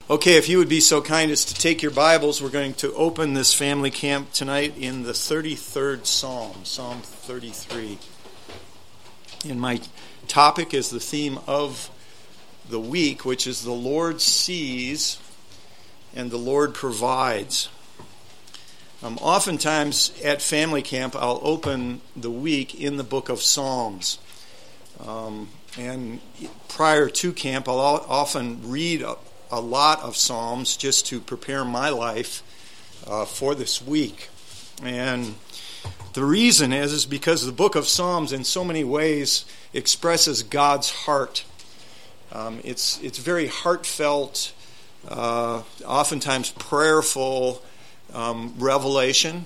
Okay, if you would be so kind as to take your Bibles, we're going to open this family camp tonight in the 33rd Psalm, Psalm 33. And my topic is the theme of the week, which is the Lord sees and the Lord provides. Oftentimes at family camp, I'll open the week in the book of Psalms. And prior to camp, I'll often read a lot of Psalms just to prepare my life for this week. And the reason is because the book of Psalms in so many ways expresses God's heart. It's very heartfelt, oftentimes prayerful revelation.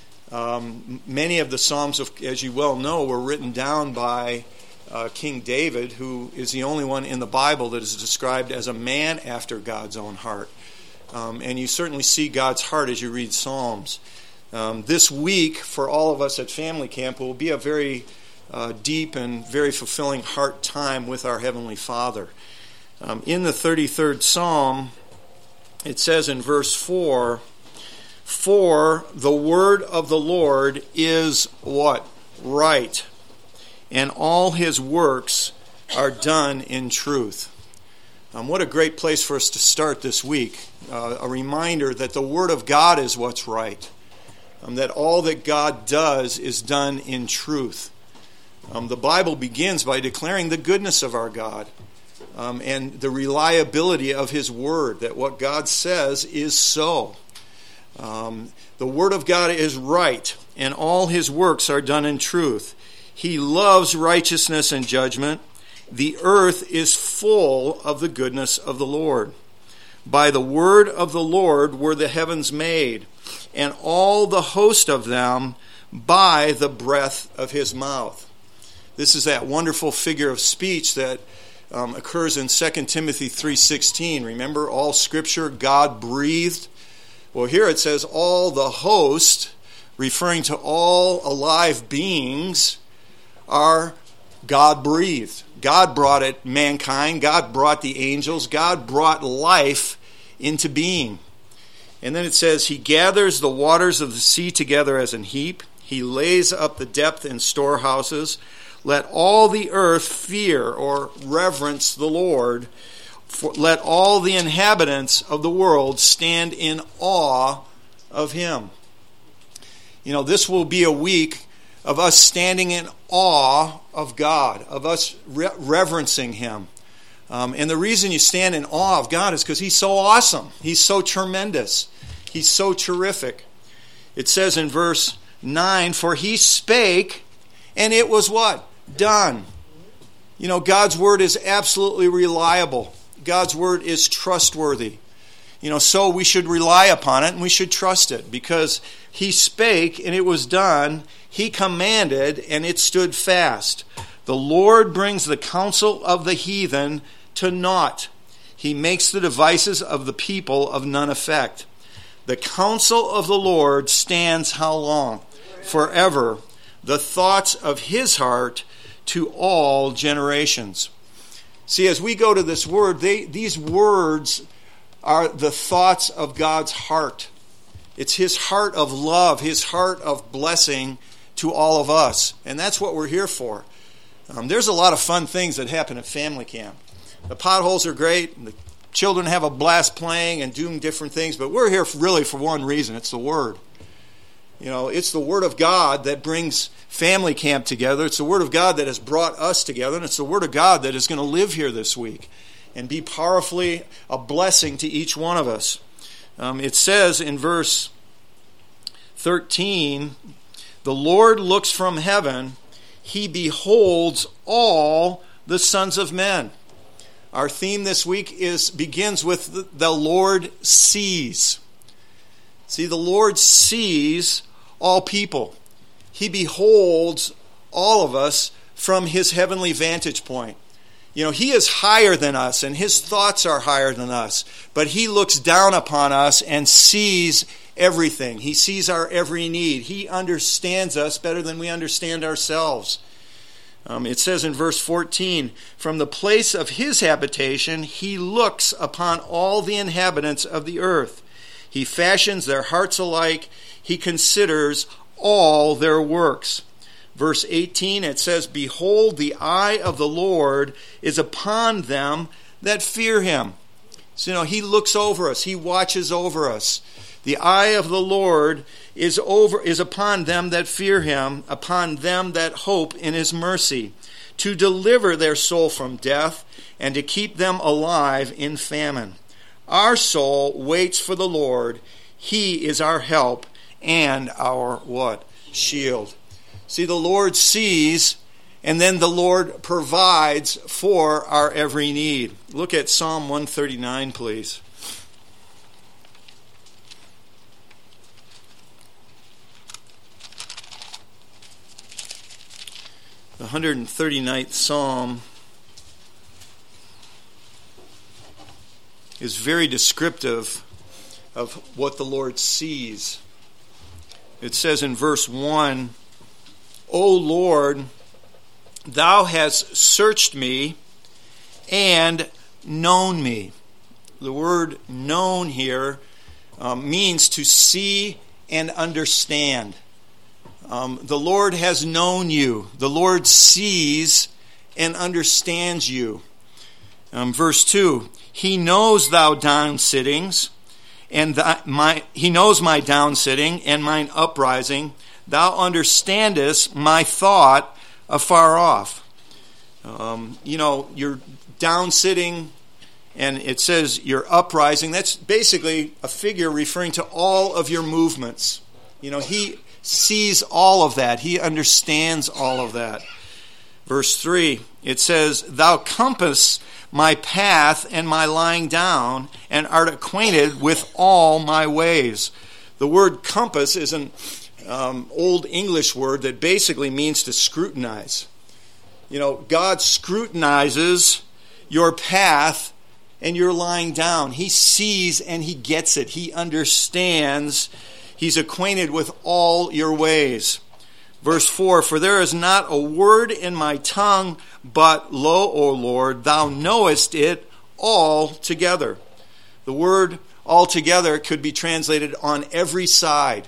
Many of the Psalms, as you well know, were written down by King David, who is the only one in the Bible that is described as a man after God's own heart. And you certainly see God's heart as you read Psalms. This week, for all of us at family camp, will be a very deep and very fulfilling heart time with our Heavenly Father. In the 33rd Psalm, it says in verse 4, "For the word of the Lord is" what? "Right. And all his works are done in truth." What a great place for us to start this week. A reminder that the Word of God is what's right. That all that God does is done in truth. The Bible begins by declaring the goodness of our God and the reliability of His Word, that what God says is so. The Word of God is right, and all His works are done in truth. He loves righteousness and judgment. The earth is full of the goodness of the Lord. By the word of the Lord were the heavens made, and all the host of them by the breath of his mouth. This is that wonderful figure of speech that occurs in 2 Timothy 3:16. Remember, all Scripture God breathed. Well, here it says all the host, referring to all alive beings, are God-breathed. God brought it, mankind. God brought the angels. God brought life into being. And then it says, He gathers the waters of the sea together as an heap. He lays up the depth in storehouses. Let all the earth fear or reverence the Lord. Let all the inhabitants of the world stand in awe of Him. You know, this will be a week of us standing in awe of God, of us reverencing Him. And the reason you stand in awe of God is because He's so awesome. He's so tremendous. He's so terrific. It says in verse 9, "For He spake, and it was" what? "Done." You know, God's word is absolutely reliable. God's word is trustworthy. You know, so we should rely upon it and we should trust it, because He spake and it was done. He commanded and it stood fast. The Lord brings the counsel of the heathen to naught. He makes the devices of the people of none effect. The counsel of the Lord stands how long? Forever. The thoughts of His heart to all generations. See, as we go to this word, these words are the thoughts of God's heart. It's His heart of love, His heart of blessing to all of us. And that's what we're here for. There's a lot of fun things that happen at family camp. The potholes are great, and the children have a blast playing and doing different things, but we're here really for one reason. It's the Word. You know, it's the Word of God that brings family camp together. It's the Word of God that has brought us together, and it's the Word of God that is going to live here this week and be powerfully a blessing to each one of us. It says in verse 13, "The Lord looks from heaven, He beholds all the sons of men." Our theme this week begins with the Lord sees. See, the Lord sees all people. He beholds all of us from His heavenly vantage point. You know, He is higher than us, and His thoughts are higher than us. But He looks down upon us and sees everything. He sees our every need. He understands us better than we understand ourselves. It says in verse 14, from the place of his habitation he looks upon all the inhabitants of the earth. He fashions their hearts alike. He considers all their works. Verse 18, it says, behold, the eye of the Lord is upon them that fear him. So, he looks over us. He watches over us. The eye of the Lord is upon them that fear him, upon them that hope in his mercy, to deliver their soul from death and to keep them alive in famine. Our soul waits for the Lord. He is our help and our what? Shield. See, the Lord sees, and then the Lord provides for our every need. Look at Psalm 139, please. The 139th Psalm is very descriptive of what the Lord sees. It says in verse 1, O Lord, thou hast searched me and known me. The word known here means to see and understand. The Lord has known you. The Lord sees and understands you. Verse 2, he knows thou down sittings, and he knows my down sitting and mine uprising. Thou understandest my thought afar off. You're down sitting, and it says you're uprising. That's basically a figure referring to all of your movements. He sees all of that. He understands all of that. Verse 3, it says, thou compass my path and my lying down, and art acquainted with all my ways. The word compass is an old English word that basically means to scrutinize. God scrutinizes your path and your lying down. He sees and he gets it. He understands. He's acquainted with all your ways. Verse 4, for there is not a word in my tongue, but lo, O Lord, thou knowest it altogether. The word altogether could be translated on every side.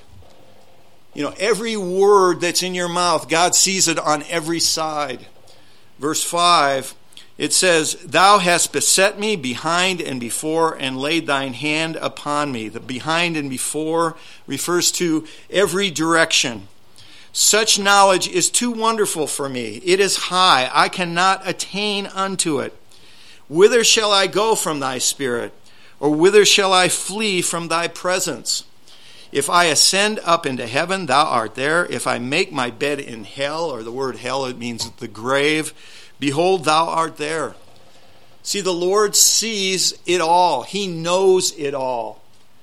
Every word that's in your mouth, God sees it on every side. Verse 5, it says, thou hast beset me behind and before, and laid thine hand upon me. The behind and before refers to every direction. Such knowledge is too wonderful for me. It is high. I cannot attain unto it. Whither shall I go from thy spirit? Or whither shall I flee from thy presence? If I ascend up into heaven, thou art there. If I make my bed in hell, or the word hell, it means the grave, behold, thou art there. See, the Lord sees it all. He knows it all.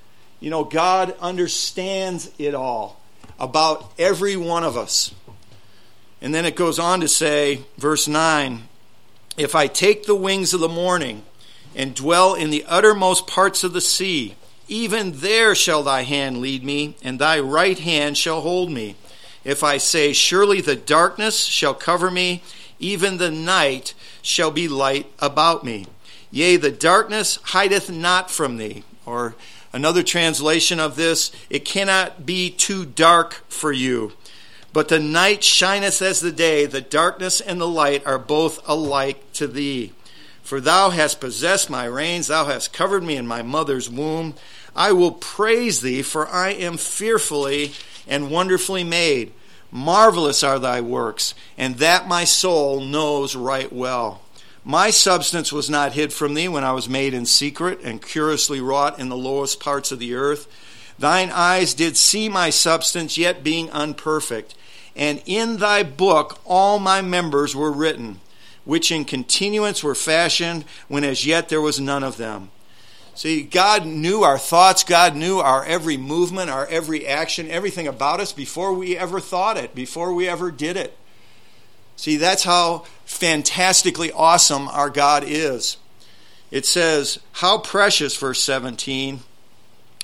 God understands it all about every one of us. And then it goes on to say, verse 9, if I take the wings of the morning and dwell in the uttermost parts of the sea, even there shall thy hand lead me, and thy right hand shall hold me. If I say, surely the darkness shall cover me, even the night shall be light about me. Yea, the darkness hideth not from thee. Or another translation of this, it cannot be too dark for you. But the night shineth as the day, the darkness and the light are both alike to thee. For thou hast possessed my reins, thou hast covered me in my mother's womb. I will praise thee, for I am fearfully and wonderfully made. Marvelous are thy works, and that my soul knows right well. My substance was not hid from thee when I was made in secret and curiously wrought in the lowest parts of the earth. Thine eyes did see my substance, yet being unperfect. And in thy book all my members were written, which in continuance were fashioned, when as yet there was none of them. See, God knew our thoughts. God knew our every movement, our every action, everything about us before we ever thought it, before we ever did it. See, that's how fantastically awesome our God is. It says, how precious, verse 17,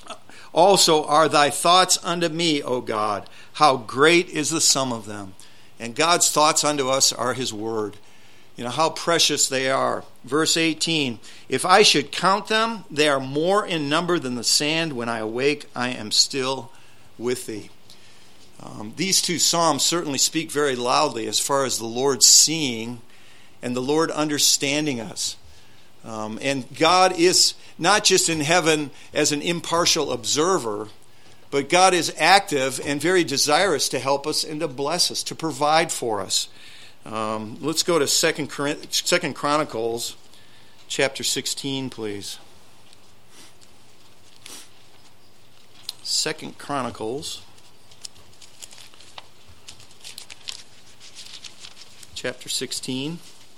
also are thy thoughts unto me, O God. How great is the sum of them. And God's thoughts unto us are his word. You know, how precious they are. Verse 18, if I should count them, they are more in number than the sand. When I awake, I am still with thee. These two psalms certainly speak very loudly as far as the Lord seeing and the Lord understanding us. And God is not just in heaven as an impartial observer, but God is active and very desirous to help us and to bless us, to provide for us. Let's go to 2 Chronicles chapter 16, please. 2 Chronicles chapter 16.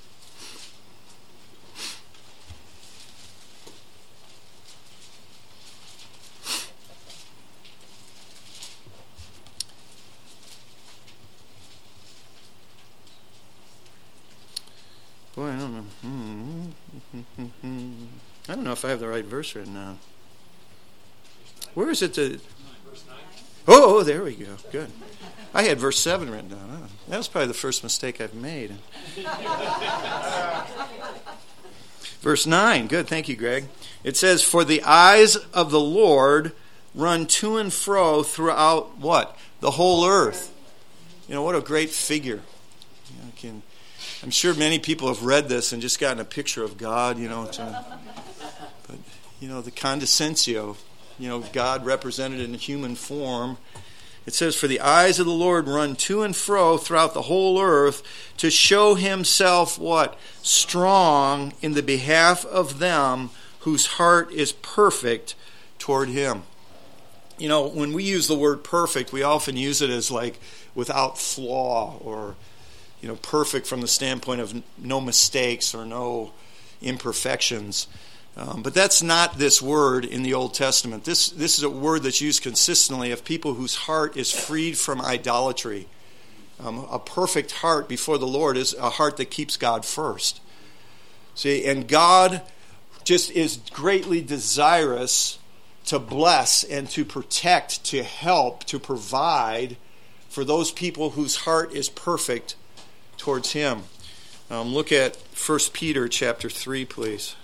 Boy, I don't know. I don't know if I have the right verse written down. Where is it? Verse 9. Oh, there we go. Good. I had verse 7 written down. Oh, that was probably the first mistake I've made. Verse 9. Good. Thank you, Greg. It says, for the eyes of the Lord run to and fro throughout what? The whole earth. You know, what a great figure. You know, I'm sure many people have read this and just gotten a picture of God, you know. But, you know, the condescensio, you know, God represented in human form. It says, for the eyes of the Lord run to and fro throughout the whole earth to show himself what? Strong in the behalf of them whose heart is perfect toward him. You know, when we use the word perfect, we often use it as like without flaw or, you know, perfect from the standpoint of no mistakes or no imperfections. But that's not this word in the Old Testament. This is a word that's used consistently of people whose heart is freed from idolatry. A perfect heart before the Lord is a heart that keeps God first. See, and God just is greatly desirous to bless and to protect, to help, to provide for those people whose heart is perfect towards him. Look at 1 Peter chapter 3, please.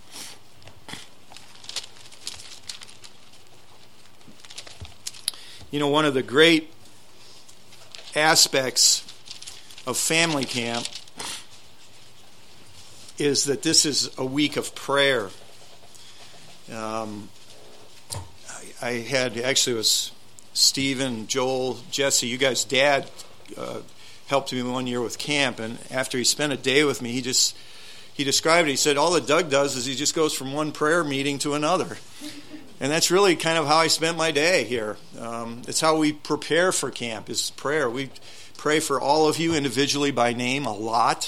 You know, one of the great aspects of family camp is that this is a week of prayer. I had, actually it was Stephen, Joel, Jesse, you guys' dad helped me one year with camp, and after he spent a day with me, he described it. He said, all that Doug does is he just goes from one prayer meeting to another. And that's really kind of how I spent my day here. It's how we prepare for camp, is prayer. We pray for all of you individually by name a lot.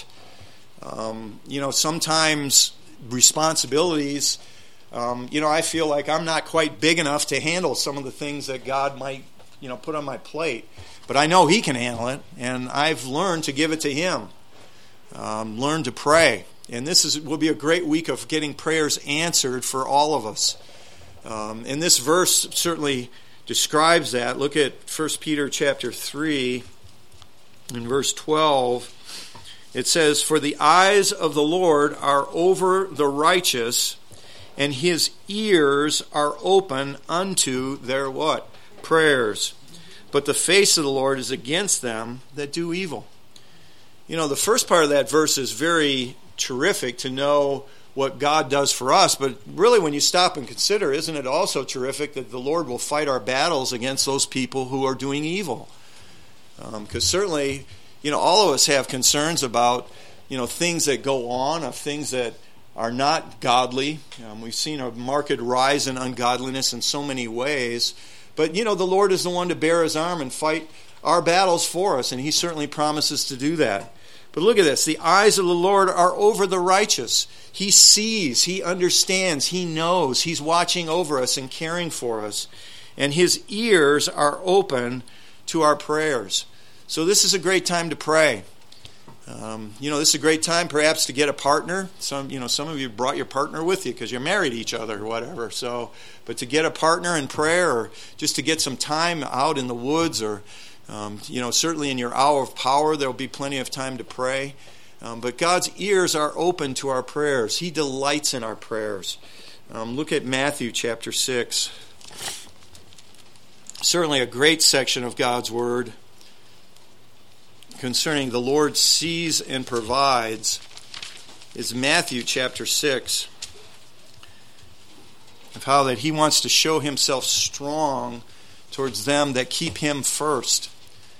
You know, sometimes responsibilities, you know, I feel like I'm not quite big enough to handle some of the things that God might, you know, put on my plate. But I know he can handle it, and I've learned to give it to him. Learn to pray. And this will be a great week of getting prayers answered for all of us. And this verse certainly describes that. Look at 1 Peter chapter 3 in verse 12. It says, for the eyes of the Lord are over the righteous, and his ears are open unto their what? Prayers. But the face of the Lord is against them that do evil. You know, the first part of that verse is very terrific to know what God does for us, but really when you stop and consider, isn't it also terrific that the Lord will fight our battles against those people who are doing evil? Because certainly, you know, all of us have concerns about, you know, things that go on, of things that are not godly. We've seen a marked rise in ungodliness in so many ways. But, you know, the Lord is the one to bear his arm and fight our battles for us, and he certainly promises to do that. But look at this. The eyes of the Lord are over the righteous. He sees, he understands, he knows. He's watching over us and caring for us. And his ears are open to our prayers. So this is a great time to pray. You know, this is a great time perhaps to get a partner. Some of you brought your partner with you because you're married to each other or whatever. So, but to get a partner in prayer, or just to get some time out in the woods, or Certainly in your hour of power, there will be plenty of time to pray. But God's ears are open to our prayers. He delights in our prayers. Look at Matthew chapter 6. Certainly a great section of God's Word concerning the Lord sees and provides is Matthew chapter 6. Of how that He wants to show Himself strong towards them that keep Him first.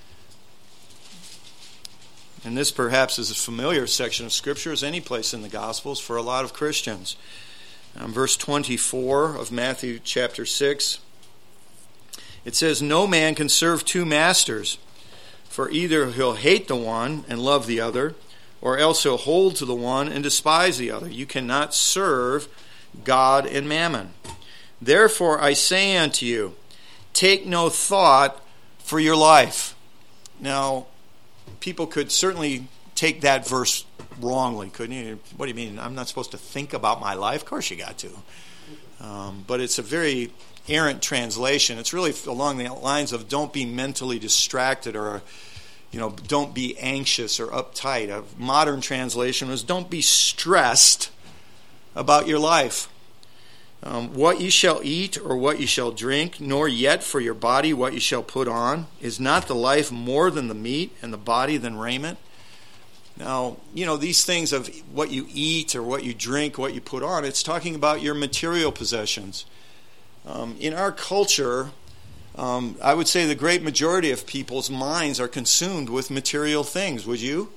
And this perhaps is a familiar section of Scripture as any place in the Gospels for a lot of Christians. Verse 24 of Matthew chapter 6. It says, "No man can serve two masters, for either he'll hate the one and love the other, or else he'll hold to the one and despise the other. You cannot serve God and mammon. Therefore I say unto you, take no thought for your life." Now, people could certainly take that verse wrongly, couldn't you? What do you mean? I'm not supposed to think about my life? Of course you got to. But it's a very errant translation. It's really along the lines of don't be mentally distracted, or don't be anxious or uptight. A modern translation was don't be stressed about your life. What ye shall eat or what ye shall drink, nor yet for your body what ye shall put on. Is not the life more than the meat, and the body than raiment? Now, these things of what you eat or what you drink, what you put on, it's talking about your material possessions. In our culture, I would say the great majority of people's minds are consumed with material things. Would you?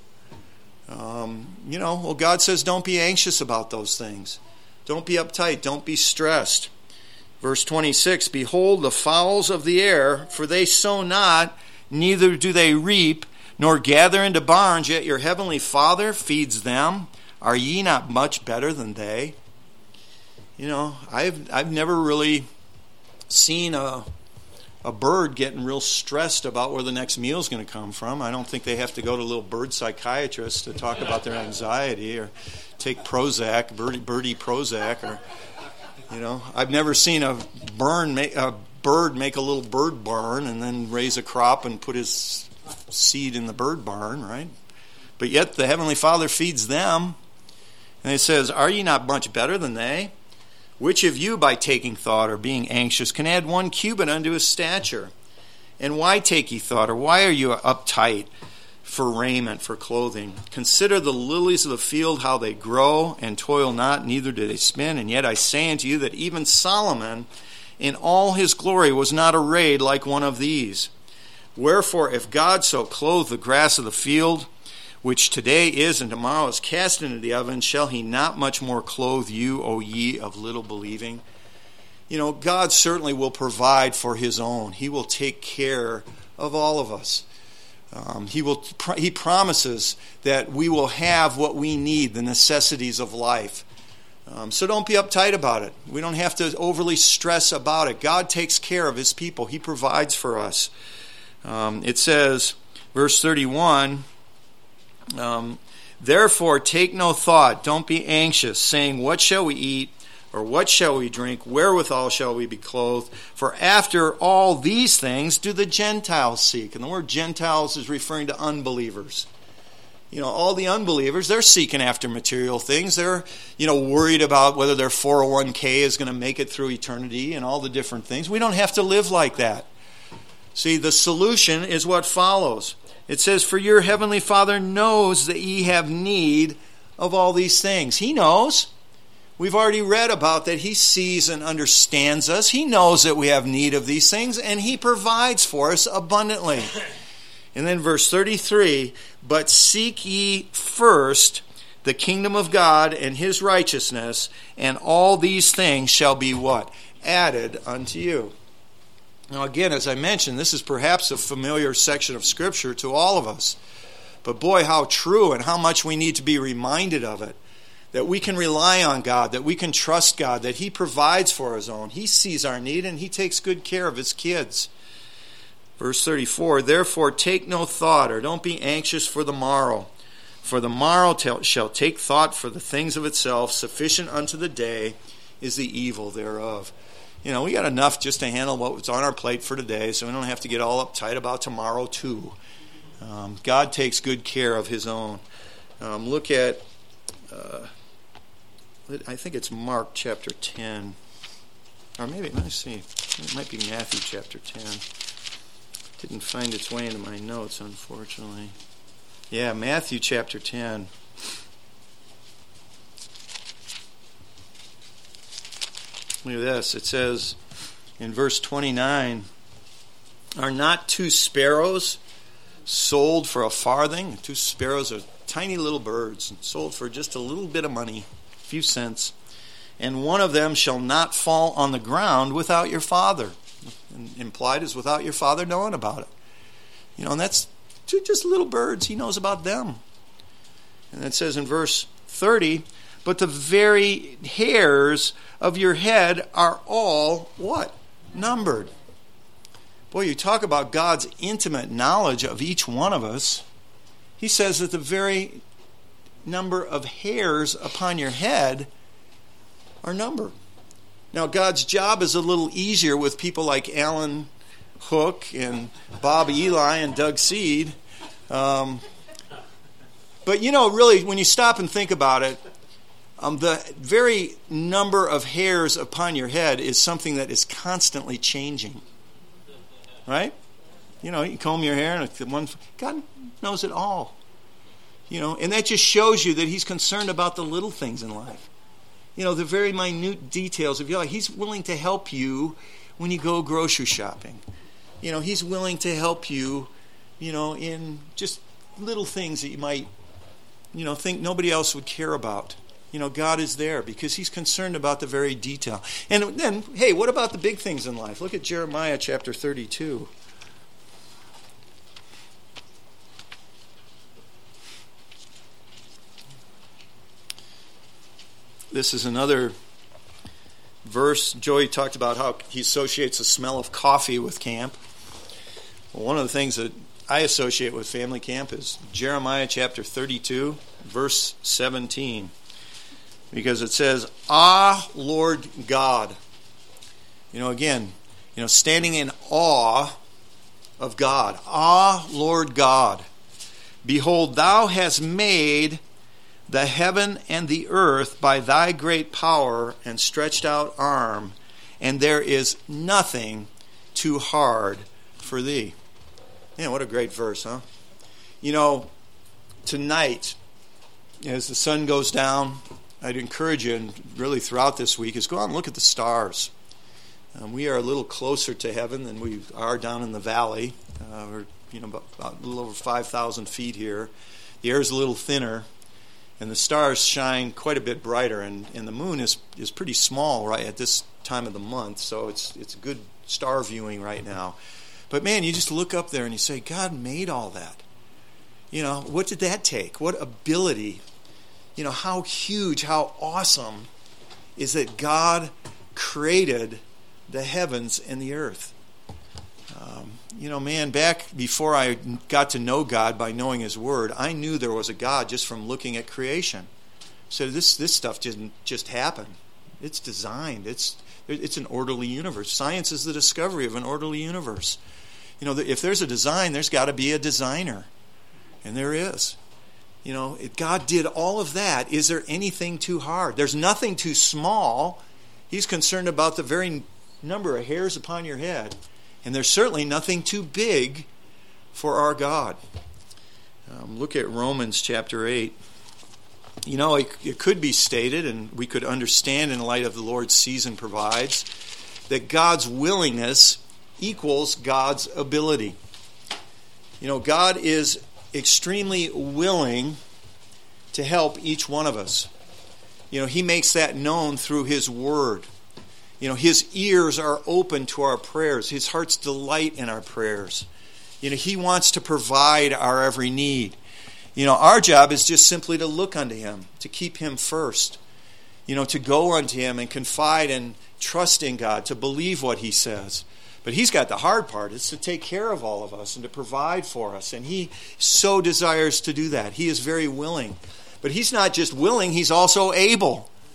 God says don't be anxious about those things. Don't be uptight. Don't be stressed. Verse 26, "Behold the fowls of the air, for they sow not, neither do they reap, nor gather into barns, yet your heavenly Father feeds them. Are ye not much better than they?" I've never really seen a bird getting real stressed about where the next meal is going to come from. I don't think they have to go to a little bird psychiatrist to talk about their anxiety, or take Prozac, birdie Prozac, or I've never seen a bird make a little bird barn and then raise a crop and put his seed in the bird barn, right? But yet the Heavenly Father feeds them, and it says, "Are ye not much better than they? Which of you, by taking thought or being anxious, can add 1 cubit unto his stature? And why take ye thought, or why are you uptight for raiment, for clothing? Consider the lilies of the field, how they grow, and toil not, neither do they spin. And yet I say unto you that even Solomon in all his glory was not arrayed like one of these. Wherefore, if God so clothe the grass of the field, which today is and tomorrow is cast into the oven, shall he not much more clothe you, O ye of little believing?" God certainly will provide for His own. He will take care of all of us. He promises that we will have what we need, the necessities of life. So don't be uptight about it. We don't have to overly stress about it. God takes care of His people. He provides for us. It says, verse 31, "Therefore take no thought, don't be anxious, saying, what shall we eat, or what shall we drink, wherewithal shall we be clothed? For after all these things do the Gentiles seek." And the word Gentiles is referring to unbelievers. All the unbelievers, they're seeking after material things. They're, worried about whether their 401k is going to make it through eternity and all the different things. We don't have to live like that. See, the solution is what follows. It says, "For your heavenly Father knows that ye have need of all these things." He knows. We've already read about that. He sees and understands us. He knows that we have need of these things, and He provides for us abundantly. And then verse 33, "But seek ye first the kingdom of God and His righteousness, and all these things shall be" what? "Added unto you." Now again, as I mentioned, this is perhaps a familiar section of Scripture to all of us. But boy, how true, and how much we need to be reminded of it. That we can rely on God, that we can trust God, that He provides for His own. He sees our need, and He takes good care of His kids. Verse 34, "Therefore take no thought, or don't be anxious for the morrow. For the morrow shall take thought for the things of itself. Sufficient unto the day is the evil thereof." We got enough just to handle what's on our plate for today, so we don't have to get all uptight about tomorrow too. God takes good care of his own. Look at, I think it's Mark chapter 10. Or maybe, let me see. It might be Matthew chapter 10. Didn't find its way into my notes, unfortunately. Yeah, Matthew chapter 10. Look at this. It says in verse 29, "Are not 2 sparrows sold for a farthing?" 2 sparrows are tiny little birds, sold for just a little bit of money, a few cents. "And one of them shall not fall on the ground without your Father." And implied is without your Father knowing about it. And that's just little birds. He knows about them. And it says in verse 30, "But the very hairs of your head are all," what? Numbered. Boy, you talk about God's intimate knowledge of each one of us. He says that the very number of hairs upon your head are numbered. Now, God's job is a little easier with people like Alan Hook and Bob Eli and Doug Seed. But, really, when you stop and think about it, the very number of hairs upon your head is something that is constantly changing. Right? You comb your hair, and God knows it all. And that just shows you that he's concerned about the little things in life. The very minute details of your life. He's willing to help you when you go grocery shopping. He's willing to help you, in just little things that you might, think nobody else would care about. God is there because he's concerned about the very detail. And then, hey, what about the big things in life? Look at Jeremiah chapter 32. This is another verse. Joey talked about how he associates the smell of coffee with camp. Well, one of the things that I associate with family camp is Jeremiah chapter 32, verse 17. Because it says, "Ah, Lord God." Again, standing in awe of God. "Ah, Lord God, behold, thou hast made the heaven and the earth by thy great power and stretched out arm, and there is nothing too hard for thee." What a great verse, huh? Tonight, as the sun goes down, I'd encourage you, and really throughout this week, is go out and look at the stars. We are a little closer to heaven than we are down in the valley. We're about a little over 5,000 feet here. The air is a little thinner. And the stars shine quite a bit brighter, and the moon is pretty small right at this time of the month, so it's good star viewing right now. But man, you just look up there and you say, God made all that. What did that take? What ability? How huge, how awesome is that God created the heavens and the earth. Back before I got to know God by knowing his word, I knew there was a God just from looking at creation. So this stuff didn't just happen. It's designed. It's an orderly universe. Science is the discovery of an orderly universe. If there's a design, there's got to be a designer. And there is. God did all of that. Is there anything too hard? There's nothing too small. He's concerned about the very number of hairs upon your head. And there's certainly nothing too big for our God. Look at Romans chapter 8. It could be stated, and we could understand in light of the Lord's season provides, that God's willingness equals God's ability. God is extremely willing to help each one of us. He makes that known through his word. His ears are open to our prayers. His heart's delight in our prayers. He wants to provide our every need. Our job is just simply to look unto him, to keep him first. To go unto him and confide and trust in God, to believe what he says. But he's got the hard part. It's to take care of all of us and to provide for us. And he so desires to do that. He is very willing. But he's not just willing, he's also able.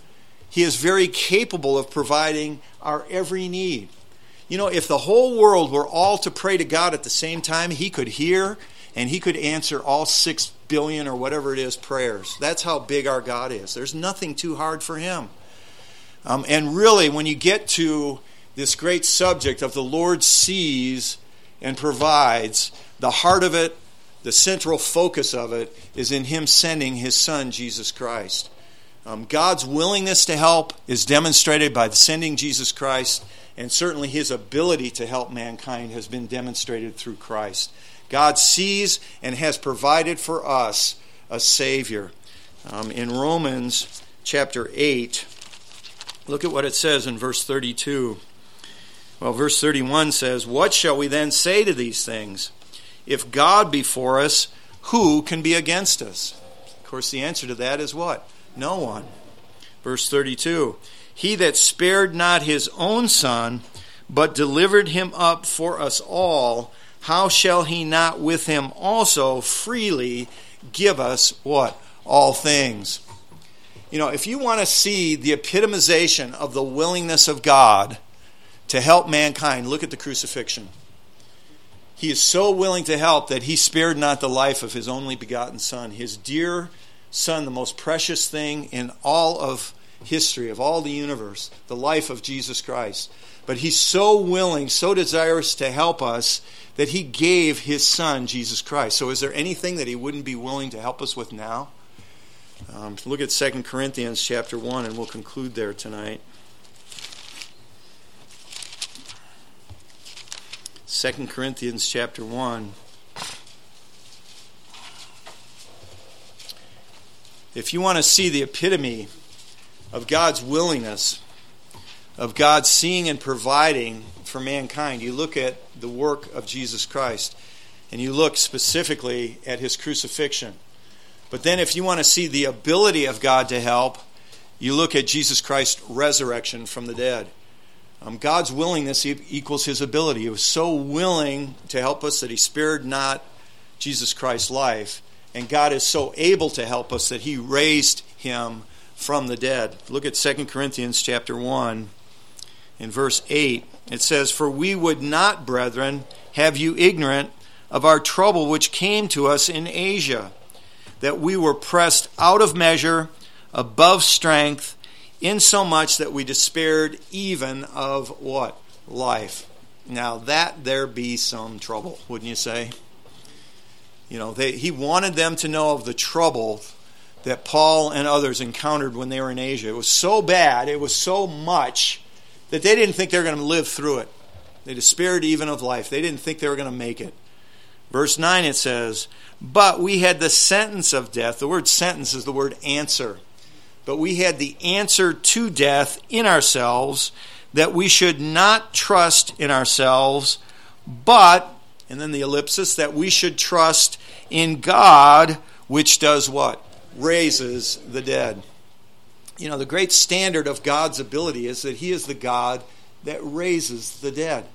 He is very capable of providing our every need. You know, if the whole world were all to pray to God at the same time, He could hear and He could answer all 6 billion or whatever it is prayers. That's how big our God is. There's nothing too hard for Him. And really, when you get to this great subject of the Lord sees and provides, the heart of it, the central focus of it, is in Him sending His Son, Jesus Christ. God's willingness to help is demonstrated by the sending Jesus Christ, and certainly His ability to help mankind has been demonstrated through Christ. God sees and has provided for us a Savior. In Romans chapter 8, look at what it says in verse 32. Well, verse 31 says, "What shall we then say to these things? If God be for us, who can be against us?" Of course, the answer to that is what? No one. Verse 32, "He that spared not his own Son, but delivered him up for us all, how shall He not with Him also freely give us" what? All things. You know, if you want to see the epitomization of the willingness of God to help mankind, look at the crucifixion. He is so willing to help that He spared not the life of His only begotten Son, His dear Son, the most precious thing in all of history, of all the universe, the life of Jesus Christ. But He's so willing, so desirous to help us that He gave His Son, Jesus Christ. So is there anything that He wouldn't be willing to help us with now? Look at 2 Corinthians chapter 1, and we'll conclude there tonight. 2 Corinthians chapter 1. If you want to see the epitome of God's willingness, of God seeing and providing for mankind, you look at the work of Jesus Christ, and you look specifically at His crucifixion. But then if you want to see the ability of God to help, you look at Jesus Christ's resurrection from the dead. God's willingness equals His ability. He was so willing to help us that He spared not Jesus Christ's life. And God is so able to help us that He raised Him from the dead. Look at 2 Corinthians chapter 1. In verse 8, it says, "For we would not, brethren, have you ignorant of our trouble which came to us in Asia, that we were pressed out of measure, above strength, insomuch that we despaired even of" what? Life. Now that there be some trouble, wouldn't you say? You know, He wanted them to know of the trouble that Paul and others encountered when they were in Asia. It was so bad, it was so much, that they didn't think they were going to live through it. They despaired even of life. They didn't think they were going to make it. Verse 9 it says, "But we had the sentence of death." The word sentence is the word answer. "But we had the answer to death in ourselves, that we should not trust in ourselves, but," and then the ellipsis, "that we should trust in God, which does" what? Raises the dead. You know, the great standard of God's ability is that He is the God that raises the dead.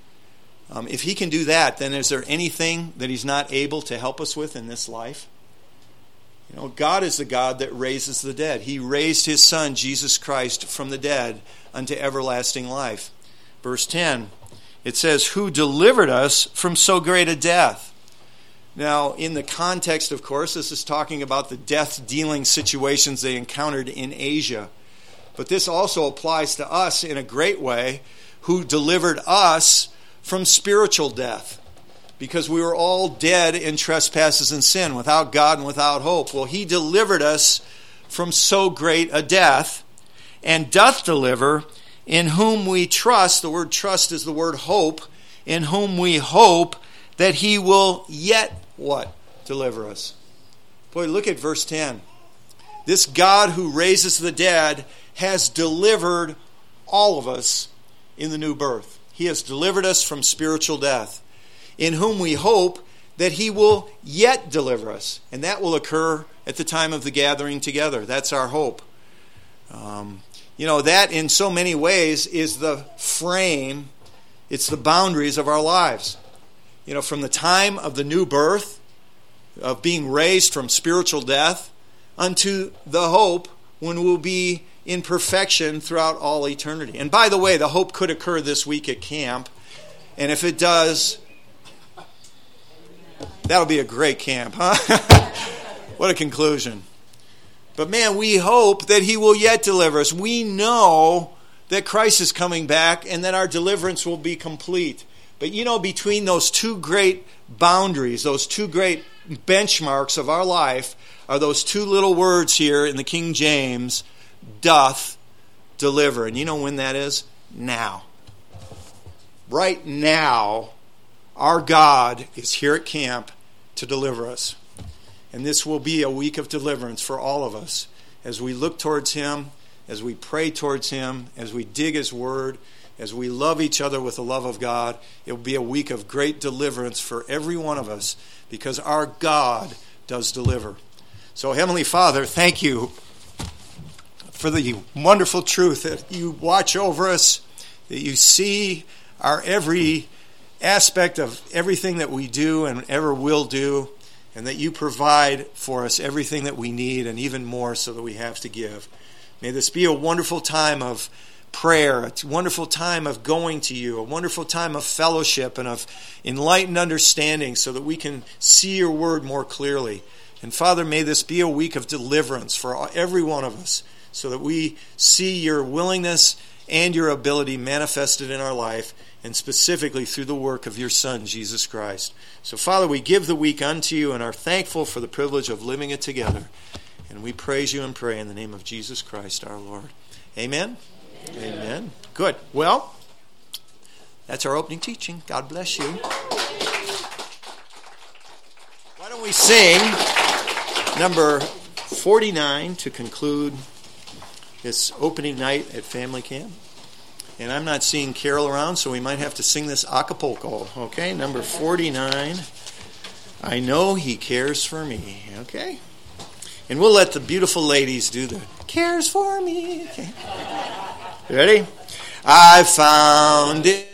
If He can do that, then is there anything that He's not able to help us with in this life? You know, God is the God that raises the dead. He raised His Son, Jesus Christ, from the dead unto everlasting life. Verse 10, it says, "Who delivered us from so great a death." Now, in the context, of course, this is talking about the death-dealing situations they encountered in Asia. But this also applies to us in a great way, who delivered us from spiritual death. Because we were all dead in trespasses and sin, without God and without hope. Well, He delivered us from so great a death, and doth deliver, in whom we trust. The word trust is the word hope. In whom we hope that He will yet, what? Deliver us. Boy, look at verse 10. This God who raises the dead has delivered all of us in the new birth. He has delivered us from spiritual death, in whom we hope that He will yet deliver us. And that will occur at the time of the gathering together. That's our hope. You know, that in so many ways is the frame, it's the boundaries of our lives. You know, from the time of the new birth, of being raised from spiritual death, unto the hope when we'll be in perfection throughout all eternity. And by the way, the hope could occur this week at camp. And if it does, that'll be a great camp, huh? What a conclusion. But man, we hope that he will yet deliver us. We know that Christ is coming back and that our deliverance will be complete. But you know, between those two great boundaries, those two great benchmarks of our life, are those two little words here in the King James, doth deliver. And you know when that is? Now. Right now, our God is here at camp to deliver us. And this will be a week of deliverance for all of us as we look towards him, as we pray towards him, as we dig his word, as we love each other with the love of God. It will be a week of great deliverance for every one of us because our God does deliver. So, Heavenly Father, thank you for the wonderful truth that you watch over us, that you see our every aspect of everything that we do and ever will do, and that you provide for us everything that we need and even more so that we have to give. May this be a wonderful time of prayer, a wonderful time of going to you, a wonderful time of fellowship and of enlightened understanding so that we can see your word more clearly. And Father, may this be a week of deliverance for every one of us so that we see your willingness and your ability manifested in our life, and specifically through the work of your Son, Jesus Christ. So, Father, we give the week unto you and are thankful for the privilege of living it together. And we praise you and pray in the name of Jesus Christ, our Lord. Amen? Amen. Amen. Good. Well, that's our opening teaching. God bless you. Why don't we sing number 49 to conclude this opening night at family camp? And I'm not seeing Carol around, so we might have to sing this a cappella. Okay, number 49. I know he cares for me. Okay? And we'll let the beautiful ladies do the cares for me. Okay. Ready? I found it.